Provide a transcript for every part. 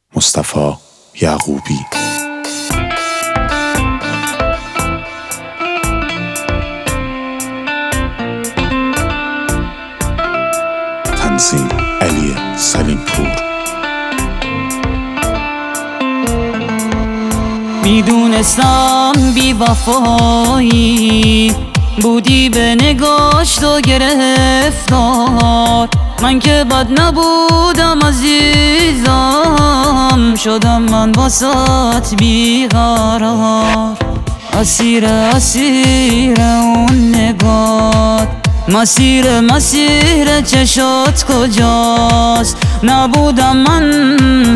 مصطفی یعقوبی. تنظیم علی سلیمپور. میدونستم بی وفایی بودی، به نگاش تو گرفتار. من که بد نبودم عزیزم، شدم من واسات بیقرار. اسیر اون نگات، مسیر چشات کجاست؟ نبودم من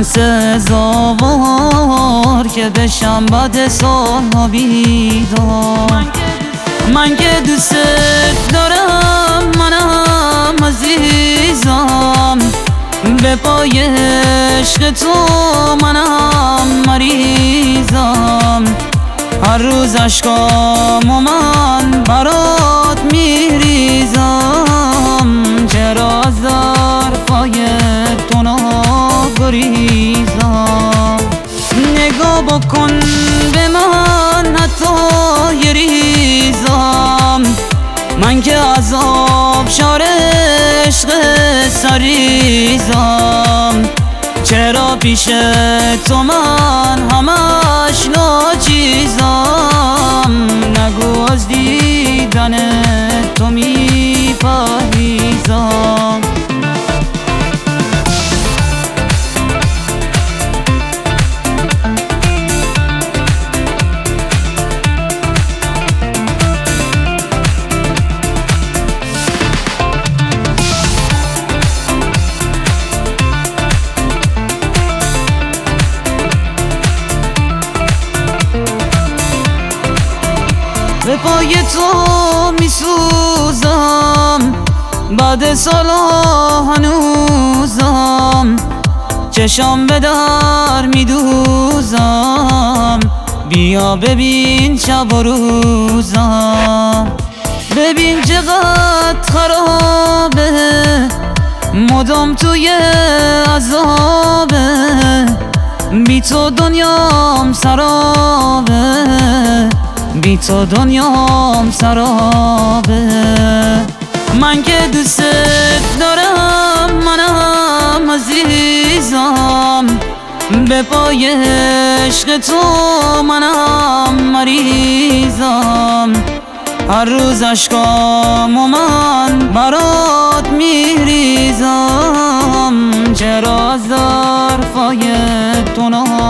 سزاوار که بشم بعد سالها بیدار. من که دوست دارم، منم عزیزم، به پای عشق تو منم مریضم. هر روز عشقامو من برات میریزم، چرا از ظرفای تو نگریزم؟ نگاه بکن به من حتی یه ریزم، من که از آبشار عشق سریزم. چرا پیش تو من همش ناچیزم؟ نگو از دیدن تو میپریزم. به پای تو میسوزم، بعد سالا هنوزم. چشام به در میدوزم، بیا ببین شب و روزم. ببین چقدر خرابه، مدام توی عذابه. بی تو دنیام سرابه، بی تو دنیام سرابه. من که دوست دارم، منم عزیزم، به پای عشق تو منم مریضم. هر روز عشقامو من برات میریزم، چرا از ظرفای تو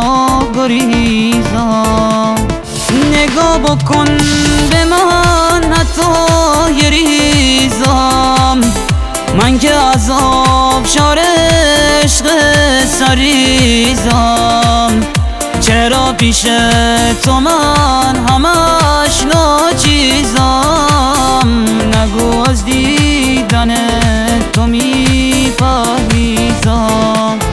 نگریزم؟ نگاه بکن به من حتی یه ریزم، من که از آبشار عشق سریزم. چرا پیش تو من همش ناچیزم؟ نگو از دیدن تو میپریزم.